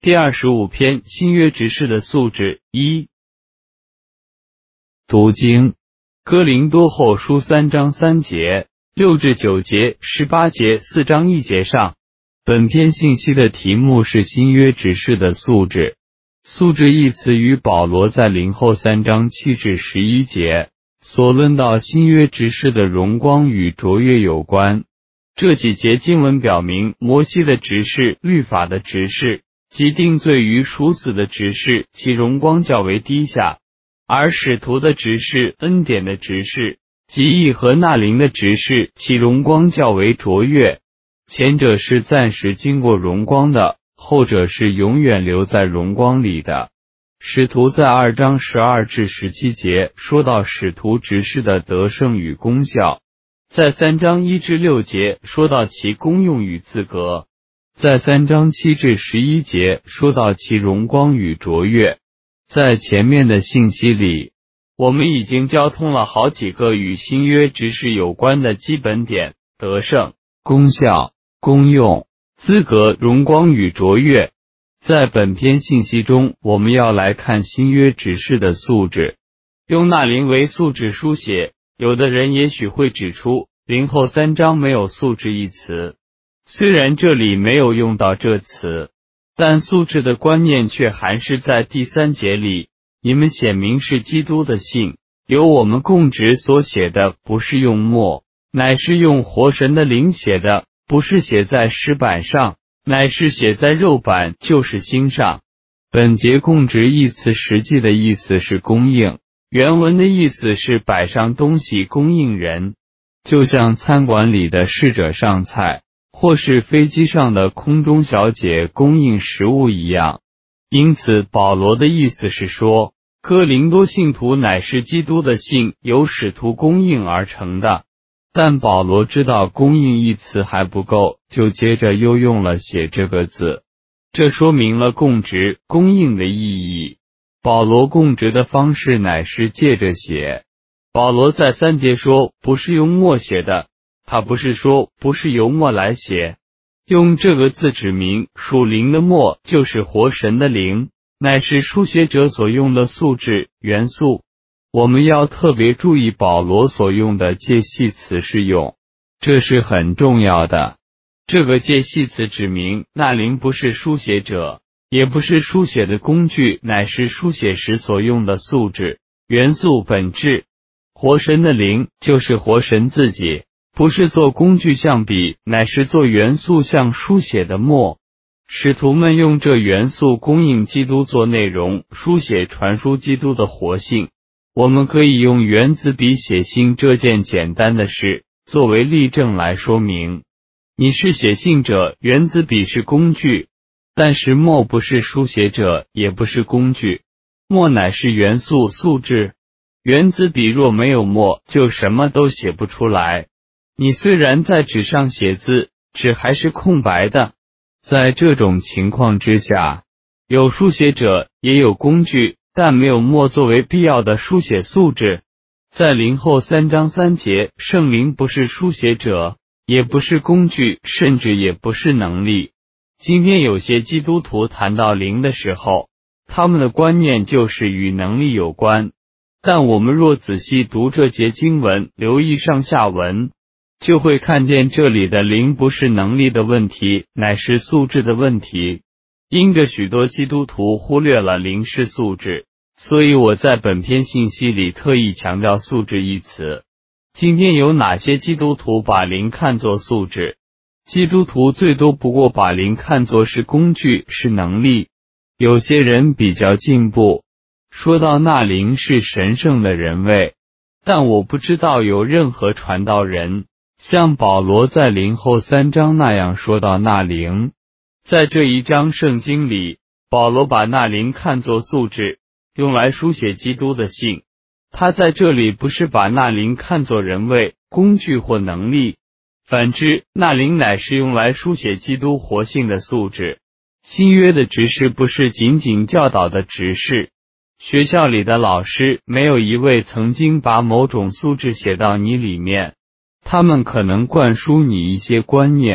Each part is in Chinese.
第25篇新约执事的素质。一、读经。哥林多后书3章3节、6至9节、18节、4章1节上。本篇信息的题目是新约执事的素质。素质一词与保罗在林后3章7至11节所论到新约执事的荣光与卓越有关。这几节经文表明，摩西的执事、律法的执事及定罪于属死的执事，其荣光较为低下；而使徒的执事、恩典的执事及义和纳灵的执事，其荣光较为卓越。前者是暂时经过荣光的，后者是永远留在荣光里的。使徒在2章12至17节说到使徒执事的得胜与功效，在3章1至6节说到其功用与资格，在3章7至11节说到其荣光与卓越。在前面的信息里，我们已经交通了好几个与新约执事有关的基本点：得胜、功效、功用、资格、荣光与卓越。在本篇信息中，我们要来看新约执事的素质。用纳灵为素质书写，有的人也许会指出，林后3章没有素质一词。虽然这里没有用到这词，但素质的观念却含是在第3节里。你们显明是基督的信，由我们供职所写的，不是用墨，乃是用活神的灵写的，不是写在石板上，乃是写在肉板，就是心上。本节供职一词实际的意思是供应，原文的意思是摆上东西供应人，就像餐馆里的侍者上菜，或是飞机上的空中小姐供应食物一样。因此保罗的意思是说，哥林多信徒乃是基督的信，由使徒供应而成的。但保罗知道供应一词还不够，就接着又用了写这个字，这说明了供职、供应的意义。保罗供职的方式乃是借着写。保罗在3节说不是用墨写的，他不是说不是由墨来写，用这个字指明属灵的墨就是活神的灵，乃是书写者所用的素质、元素。我们要特别注意保罗所用的介系词是用，这是很重要的。这个介系词指明那灵不是书写者，也不是书写的工具，乃是书写时所用的素质、元素、本质。活神的灵就是活神自己，不是做工具像笔，乃是做元素像书写的墨。使徒们用这元素供应基督做内容，书写传输基督的活性。我们可以用原子笔写信这件简单的事作为例证来说明。你是写信者，原子笔是工具，但是墨不是书写者，也不是工具。墨乃是元素、素质。原子笔若没有墨，就什么都写不出来。你虽然在纸上写字，纸还是空白的。在这种情况之下，有书写者，也有工具，但没有墨作为必要的书写素质。在林后3章3节，圣灵不是书写者，也不是工具，甚至也不是能力。今天有些基督徒谈到灵的时候，他们的观念就是与能力有关。但我们若仔细读这节经文，留意上下文，就会看见这里的灵不是能力的问题，乃是素质的问题。因着许多基督徒忽略了灵是素质，所以我在本篇信息里特意强调素质一词。今天有哪些基督徒把灵看作素质？基督徒最多不过把灵看作是工具，是能力。有些人比较进步，说到那灵是神圣的人位，但我不知道有任何传道人像保罗在林后3章那样说到那灵。在这一章圣经里，保罗把那灵看作素质，用来书写基督的信。他在这里不是把那灵看作人位、工具或能力，反之，那灵乃是用来书写基督活性的素质。新约的执事不是仅仅教导的执事，学校里的老师没有一位曾经把某种素质写到你里面。他们可能灌输你一些观念，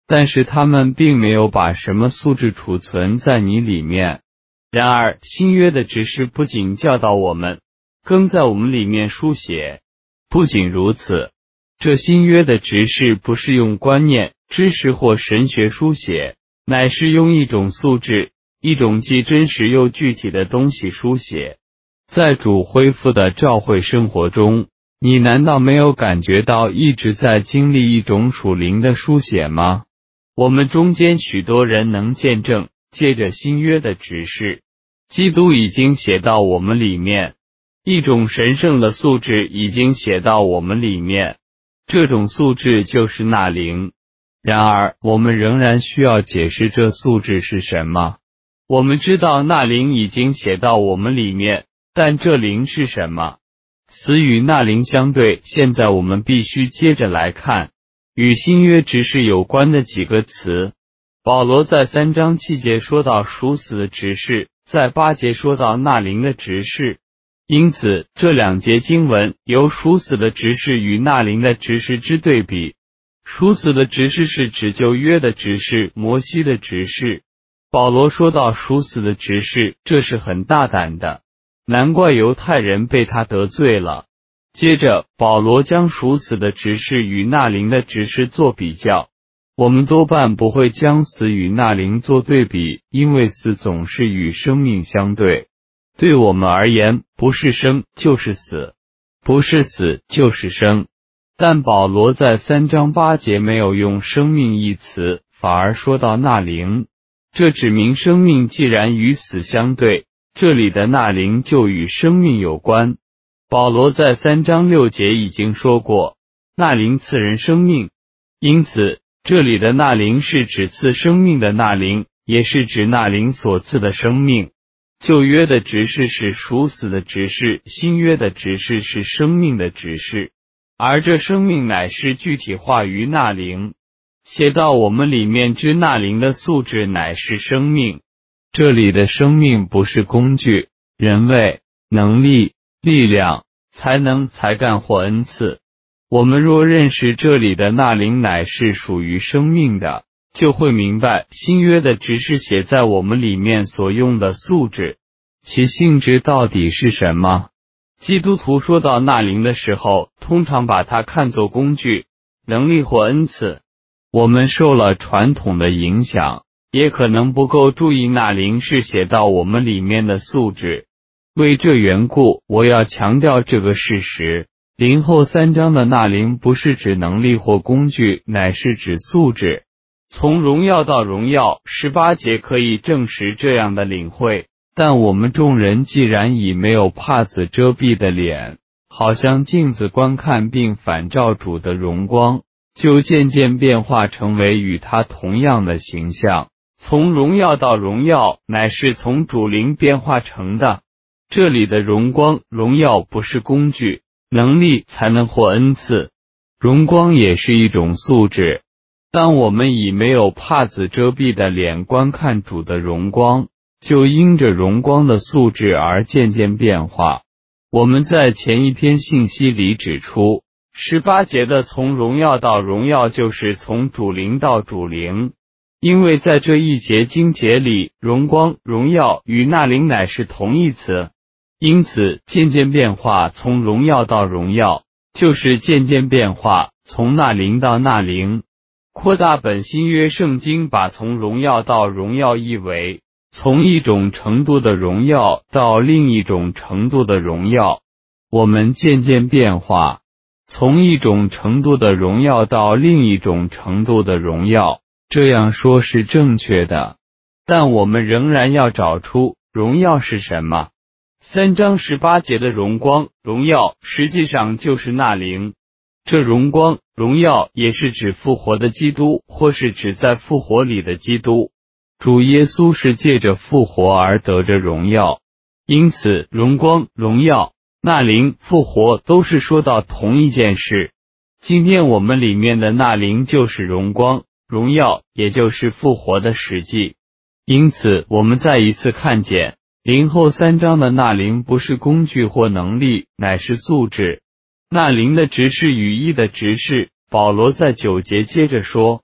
但是他们并没有把什么素质储存在你里面。然而新约的执事不仅教导我们，更在我们里面书写。不仅如此，这新约的执事不是用观念、知识或神学书写，乃是用一种素质，一种既真实又具体的东西书写。在主恢复的召会生活中，你难道没有感觉到一直在经历一种属灵的书写吗？我们中间许多人能见证，借着新约的指示，基督已经写到我们里面，一种神圣的素质已经写到我们里面，这种素质就是那灵。然而，我们仍然需要解释这素质是什么。我们知道那灵已经写到我们里面，但这灵是什么？此与那灵相对，现在我们必须接着来看与新约执事有关的几个词。保罗在3章7节说到属死的执事，在8节说到那灵的执事。因此，这2节经文由属死的执事与那灵的执事之对比。属死的执事是指旧约的执事，摩西的执事。保罗说到属死的执事，这是很大胆的，难怪犹太人被他得罪了。接着，保罗将属死的执事与那灵的执事做比较。我们多半不会将死与那灵做对比，因为死总是与生命相对。对我们而言，不是生就是死，不是死就是生。但保罗在3章8节没有用生命一词，反而说到那灵，这指明生命既然与死相对，这里的那灵就与生命有关。保罗在3章6节已经说过，那灵赐人生命，因此这里的那灵是指赐生命的那灵，也是指那灵所赐的生命。旧约的执事是属死的执事，新约的执事是生命的执事，而这生命乃是具体化于那灵，写到我们里面之那灵的素质乃是生命。这里的生命不是工具、人位、能力、力量、才能、才干或恩赐。我们若认识这里的那灵乃是属于生命的，就会明白新约的执事写在我们里面所用的素质，其性质到底是什么。基督徒说到那灵的时候，通常把它看作工具、能力或恩赐。我们受了传统的影响，也可能不够注意那灵是写到我们里面的素质。为这缘故，我要强调这个事实。灵后3章的那灵不是指能力或工具，乃是指素质。从荣耀到荣耀，18节可以证实这样的领会。但我们众人既然以没有帕子遮蔽的脸，好像镜子观看并反照主的荣光，就渐渐变化成为与他同样的形象。从荣耀到荣耀，乃是从主灵变化成的。这里的荣光、荣耀不是工具、能力、才能或恩赐，荣光也是一种素质。当我们以没有帕子遮蔽的脸观看主的荣光，就因着荣光的素质而渐渐变化。我们在前一篇信息里指出，18节的从荣耀到荣耀就是从主灵到主灵，因为在这一节经节里，荣光、荣耀与那灵乃是同义词，因此渐渐变化从荣耀到荣耀，就是渐渐变化从那灵到那灵。扩大本新约圣经把从荣耀到荣耀译为从一种程度的荣耀到另一种程度的荣耀。我们渐渐变化从一种程度的荣耀到另一种程度的荣耀，这样说是正确的，但我们仍然要找出荣耀是什么。3章18节的荣光、荣耀实际上就是那灵。这荣光、荣耀也是指复活的基督，或是指在复活里的基督。主耶稣是借着复活而得着荣耀，因此荣光、荣耀、那灵、复活都是说到同一件事。今天我们里面的那灵就是荣光、荣耀，也就是复活的实际。因此我们再一次看见灵后3章的那灵不是工具或能力，乃是素质。那灵的执事与义的执事，保罗在9节接着说，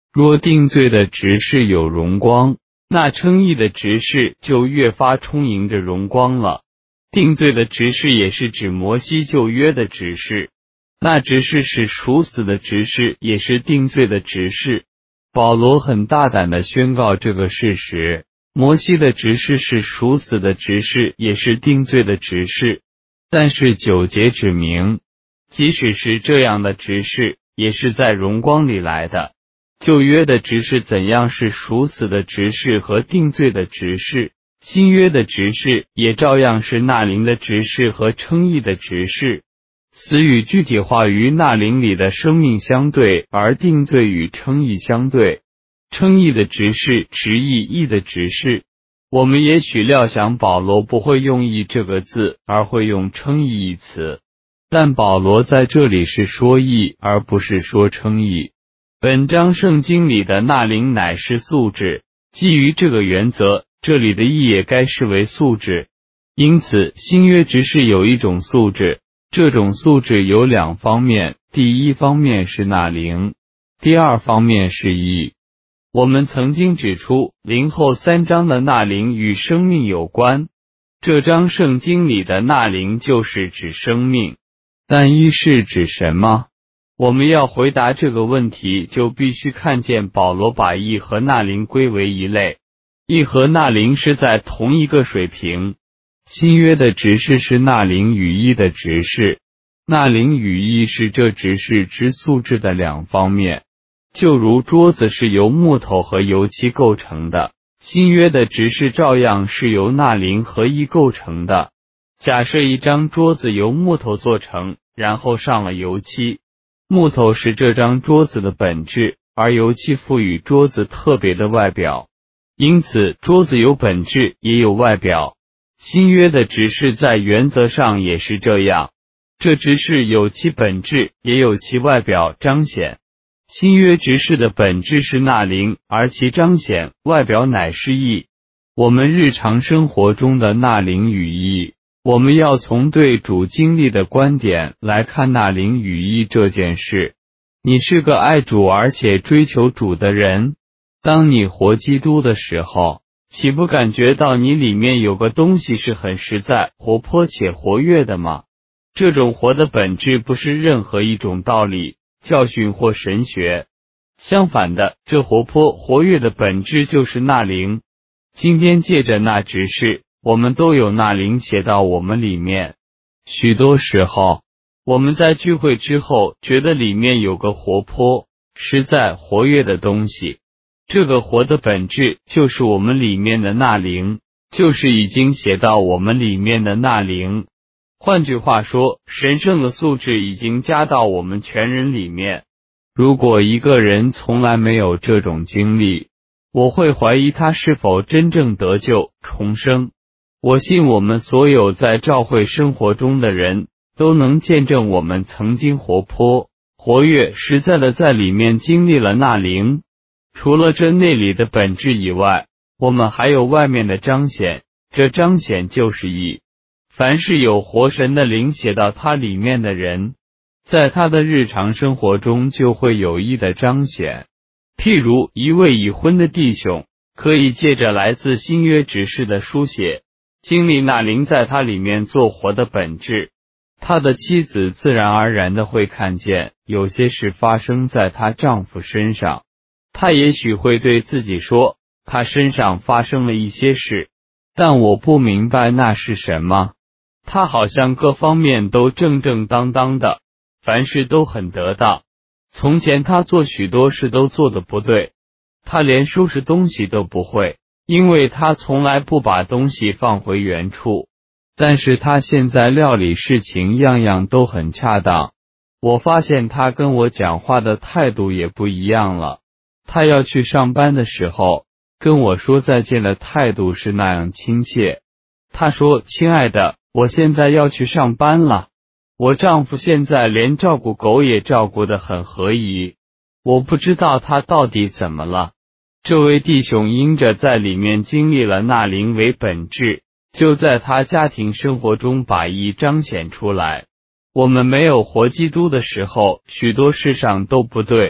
若定罪的执事有荣光，那称义的执事就越发充盈着荣光了。定罪的执事也是指摩西旧约的执事，那执事是属死的执事，也是定罪的执事。保罗很大胆地宣告这个事实，摩西的执事是属死的执事，也是定罪的执事。但是9节指明，即使是这样的执事，也是在荣光里来的。旧约的执事怎样是属死的执事和定罪的执事，新约的执事也照样是纳灵的执事和称义的执事。死与具体化于纳灵里的生命相对，而定罪与称义相对。称义的执事直译义的执事。我们也许料想保罗不会用义这个字，而会用称义一词，但保罗在这里是说义，而不是说称义。本章圣经里的纳灵乃是素质，基于这个原则，这里的义也该视为素质。因此新约执事有一种素质，这种素质有2方面，第一方面是纳灵，第二方面是义。我们曾经指出，灵后3章的纳灵与生命有关，这章圣经里的纳灵就是指生命，但义是指什么？我们要回答这个问题，就必须看见保罗把义和纳灵归为一类。义和纳灵是在同一个水平。新约的执事是纳灵与义的执事，纳灵与义是这执事之素质的2方面。就如桌子是由木头和油漆构成的，新约的执事照样是由纳灵和义构成的。假设一张桌子由木头做成，然后上了油漆。木头是这张桌子的本质，而油漆赋予桌子特别的外表，因此桌子有本质也有外表。新约的执事在原则上也是这样，这执事有其本质也有其外表彰显。新约执事的本质是纳灵，而其彰显外表乃是义。我们日常生活中的纳灵与义，我们要从对主经历的观点来看纳灵与义这件事。你是个爱主而且追求主的人，当你活基督的时候，岂不感觉到你里面有个东西是很实在、活泼且活跃的吗？这种活的本质不是任何一种道理、教训或神学，相反的，这活泼活跃的本质就是纳灵。今天借着那执事，我们都有纳灵写到我们里面。许多时候，我们在聚会之后觉得里面有个活泼、实在、活跃的东西，这个活的本质就是我们里面的纳灵，就是已经写到我们里面的纳灵。换句话说，神圣的素质已经加到我们全人里面。如果一个人从来没有这种经历，我会怀疑他是否真正得救重生。我信我们所有在教会生活中的人都能见证我们曾经活泼、活跃、实在的在里面经历了纳灵。除了这内里的本质以外，我们还有外面的彰显，这彰显就是义。凡是有活神的灵写到他里面的人，在他的日常生活中就会有义的彰显。譬如一位已婚的弟兄，可以借着来自新约执事的书写，经历那灵在他里面做活的本质。他的妻子自然而然的会看见有些事发生在她丈夫身上，她也许会对自己说，他身上发生了一些事，但我不明白那是什么。他好像各方面都正正当当的，凡事都很得当。从前他做许多事都做得不对，他连收拾东西都不会，因为他从来不把东西放回原处。但是他现在料理事情样样都很恰当。我发现他跟我讲话的态度也不一样了。他要去上班的时候，跟我说再见的态度是那样亲切。他说，亲爱的，我现在要去上班了。我丈夫现在连照顾狗也照顾得很合宜，我不知道他到底怎么了。这位弟兄因着在里面经历了那灵为本质，就在他家庭生活中把义彰显出来。我们没有活基督的时候，许多事上都不对，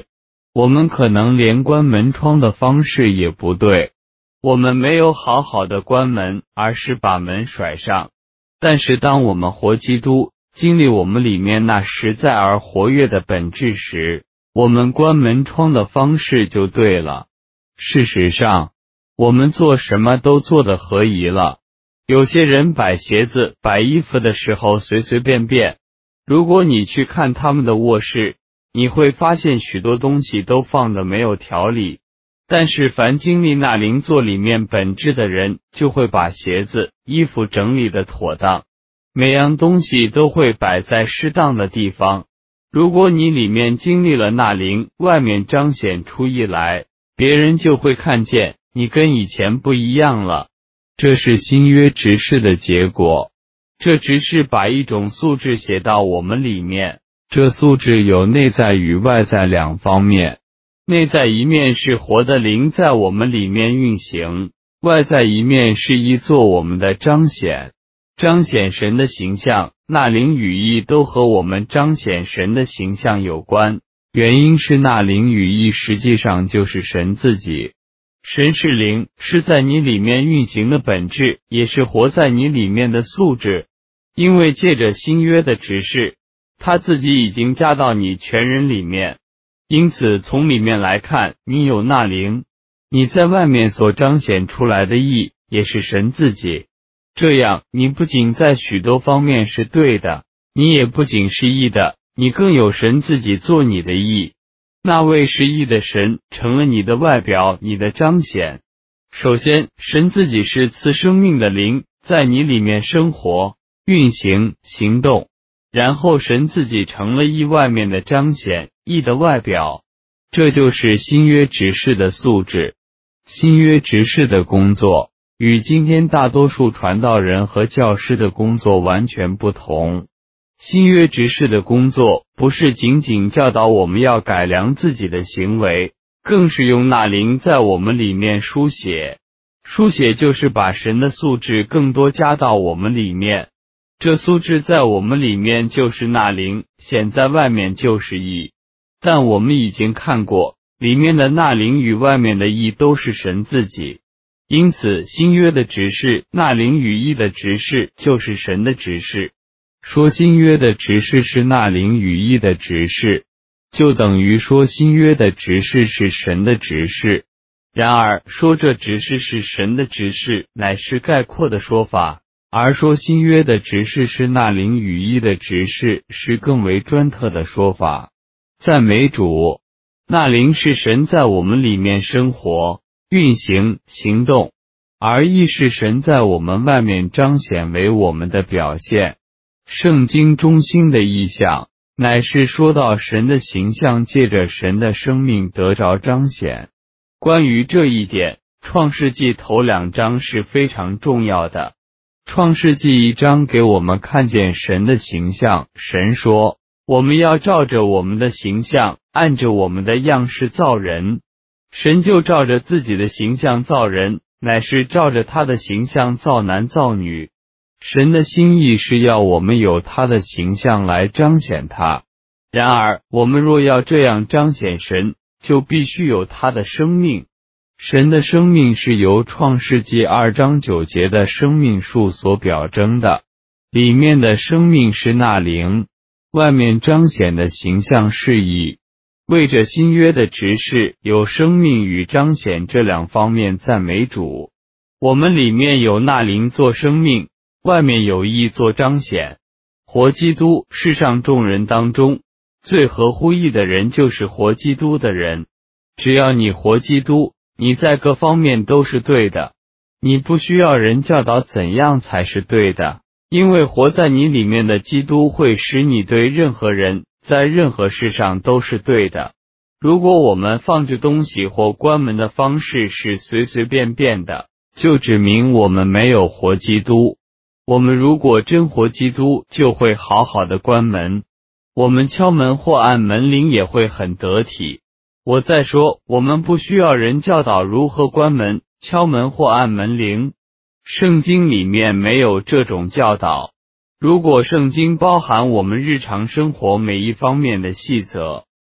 我们可能连关门窗的方式也不对，我们没有好好的关门，而是把门甩上。但是当我们活基督，经历我们里面那实在而活跃的本质时，我们关门窗的方式就对了。事实上，我们做什么都做得合宜了。有些人摆鞋子、摆衣服的时候随随便便，如果你去看他们的卧室，你会发现许多东西都放得没有条理。但是凡经历那灵座里面本质的人，就会把鞋子、衣服整理得妥当，每样东西都会摆在适当的地方。如果你里面经历了那灵，外面彰显出意来，别人就会看见你跟以前不一样了。这是新约执事的结果。这执事把一种素质写到我们里面，这素质有内在与外在两方面。内在一面是活的灵在我们里面运行，外在一面是意做我们的彰显。彰显神的形象，那灵与意都和我们彰显神的形象有关。原因是那灵与意实际上就是神自己。神是灵，是在你里面运行的本质，也是活在你里面的素质。因为借着新约的指示，他自己已经加到你全人里面，因此从里面来看，你有那灵，你在外面所彰显出来的义也是神自己。这样你不仅在许多方面是对的，你也不仅是义的，你更有神自己做你的义。那位是义的神成了你的外表，你的彰显。首先，神自己是赐生命的灵，在你里面生活、运行、行动。然后神自己成了义外面的彰显，义的外表。这就是新约执事的素质。新约执事的工作与今天大多数传道人和教师的工作完全不同。新约执事的工作不是仅仅教导我们要改良自己的行为，更是用那灵在我们里面书写。书写就是把神的素质更多加到我们里面。这素质在我们里面就是那灵，显在外面就是义。但我们已经看过，里面的那灵与外面的义都是神自己。因此新约的执事，那灵与义的执事就是神的执事。说新约的执事是那灵与义的执事，就等于说新约的执事是神的执事。然而说这执事是神的执事乃是概括的说法，而说新约的执事是那灵与义的执事是更为专特的说法。赞美主，那灵是神在我们里面生活、运行、行动，而义是神在我们外面彰显为我们的表现。圣经中心的意象，乃是说到神的形象借着神的生命得着彰显。关于这一点，创世纪头2章是非常重要的。创世纪1章给我们看见神的形象，神说，我们要照着我们的形象，按着我们的样式造人。神就照着自己的形象造人，乃是照着他的形象造男造女。神的心意是要我们有他的形象来彰显他。然而，我们若要这样彰显神，就必须有他的生命。神的生命是由创世纪2章9节的生命树所表征的，里面的生命是那灵，外面彰显的形象是义。为着新约的执事有生命与彰显这两方面赞美主。我们里面有那灵做生命，外面有义做彰显。活基督，世上众人当中最合乎义的人就是活基督的人。只要你活基督，你在各方面都是对的，你不需要人教导怎样才是对的，因为活在你里面的基督会使你对任何人在任何事上都是对的。如果我们放置东西或关门的方式是随随便便的，就指明我们没有活基督。我们如果真活基督，就会好好的关门，我们敲门或按门铃也会很得体。我再说，我们不需要人教导如何关门、敲门或按门铃，圣经里面没有这种教导。如果圣经包含我们日常生活每一方面的细则，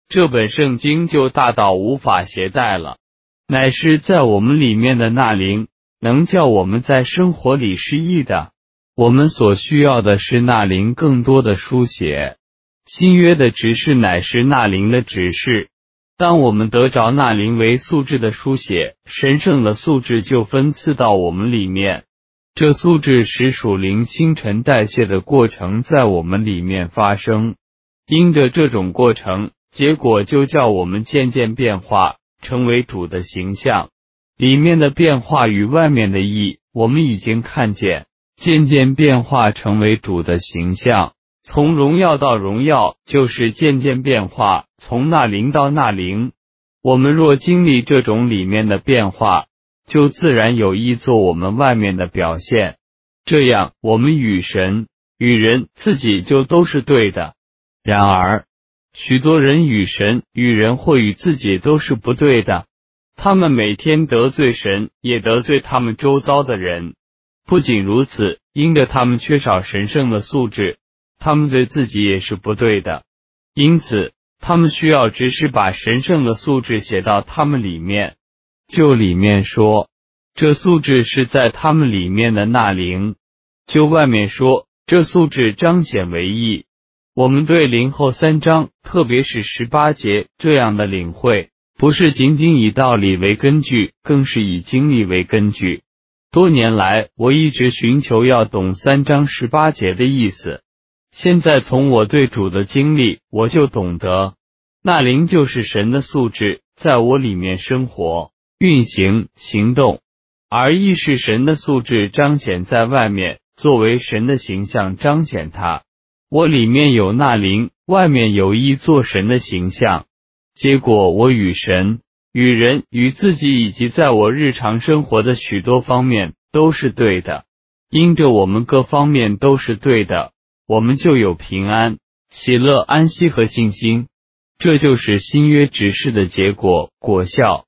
这本圣经就大到无法携带了。乃是在我们里面的那灵，能叫我们在生活里失意的。我们所需要的是那灵更多的书写。新约的指示乃是那灵的指示。当我们得着那灵为素质的书写，神圣的素质就分赐到我们里面。这素质使属灵新陈代谢的过程在我们里面发生。因着这种过程，结果就叫我们渐渐变化，成为主的形象。里面的变化与外面的义，我们已经看见，渐渐变化成为主的形象。从荣耀到荣耀，就是渐渐变化，从那灵到那灵。我们若经历这种里面的变化，就自然有意做我们外面的表现。这样，我们与神、与人、自己就都是对的。然而，许多人与神、与人或与自己都是不对的。他们每天得罪神，也得罪他们周遭的人。不仅如此，因着他们缺少神圣的素质，他们对自己也是不对的。因此，他们需要只是把神圣的素质写到他们里面。就里面说，这素质是在他们里面的那灵；就外面说，这素质彰显为义。我们对灵后3章，特别是18节这样的领会，不是仅仅以道理为根据，更是以经历为根据。多年来，我一直寻求要懂3章18节的意思。现在从我对主的经历，我就懂得，那灵就是神的素质，在我里面生活、运行、行动，而义是神的素质彰显在外面，作为神的形象彰显它。我里面有那灵，外面有义做神的形象。结果我与神、与人、与自己以及在我日常生活的许多方面都是对的。因着我们各方面都是对的，我们就有平安、喜乐、安息和信心。这就是新约指示的结果、果效。